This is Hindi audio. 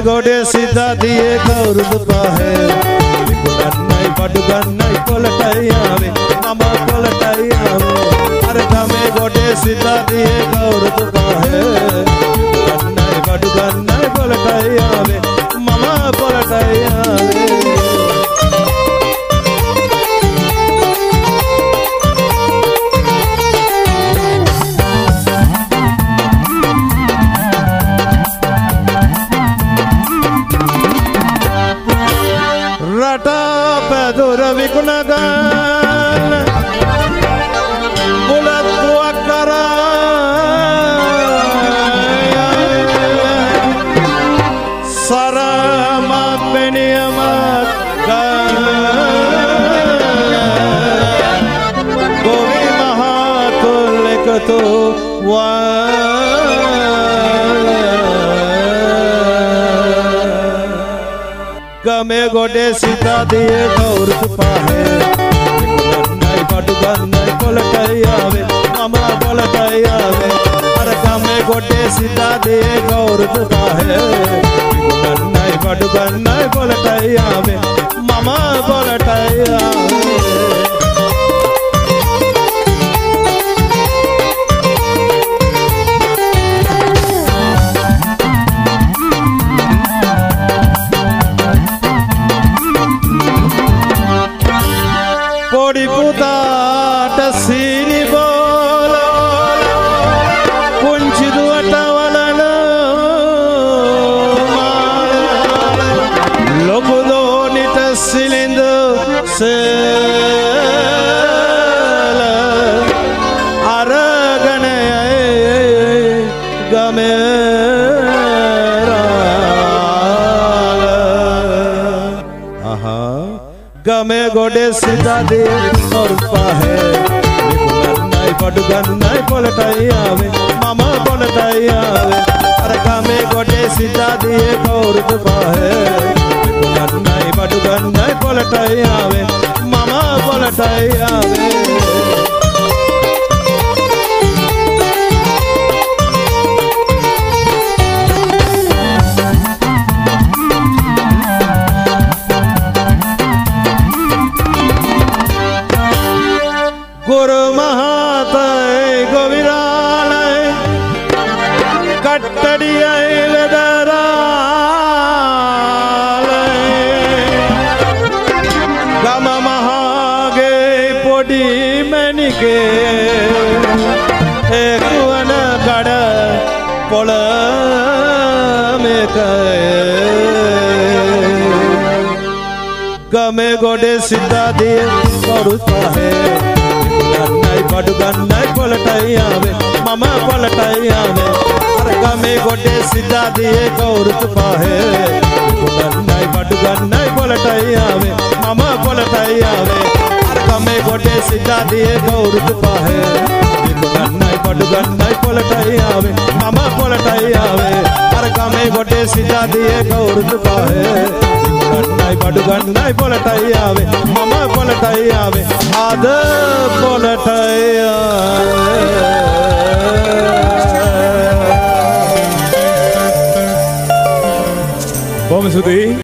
गोडे सीधा दिए गौरद पाहे गन्नाई बड़ गन्नाई पलटाई आवे मामा पलटाई आवे अरे गमे गोडे सीधा दिए गौरद पाहे गन्नाई बड़ गन्नाई पलटाई आवे मामा पलटाई आवे रटा पैदुर विकुनगन बुलत कुअक्करा सरमा पेनियमत गोवी महातुलिकतो गमे गोडे सीधा दिए गौरद पाहे गन्नाई बड़ गन्नाई पलटाई आवे मामा पलटाई आवे अरे गमे गोडे सीधा दिए गौरद पाहे गन्नाई बड़ गन्नाई पलटाई आवे मामा पलटाई आवे पोड़ी पुता टसीनी बोलो पुंची दुआटा वाला लोगो दो निट सिलिंद से अरगने गमे गमे गोडे सीधा दे और पाहे गन्नाई बड़ गन्नाई पलटाई आवे मामा पलटाई आवे अरे गमे गोडे सीधा दिए गौरद पाहे गन्नाई बड़ गन्नाई पलटाई आवे मामा पलटाई आवे गुरु महातय गोविरालय कट्टड़ियाय वेदरालय गम महागे पोडी मैनिके एक वन गड़ पोल में गमे गोडे सीधा दिए गौरद पाहे गन्नाई बड़ गन्नाई पलटाई आवे मामा पलटाई आवे अरे गमे गोडे सीधा दिए गौरद पाहे गन्नाई बड़ गन्नाई पलटाई आवे मामा पलटाई आवे अरे गमे गोडे सीधा दिए गौरद पाहे गन्नाई बड़ गन्नाई पलटाई आवे मामा पलटाई आवे अरे गमे गोडे सीधा दिए गौरद पाहे गन्नाई बड़ गन्नाई पलटाई आवे मामा पलटाई आवे आद पलटाई आवे बम सुधी।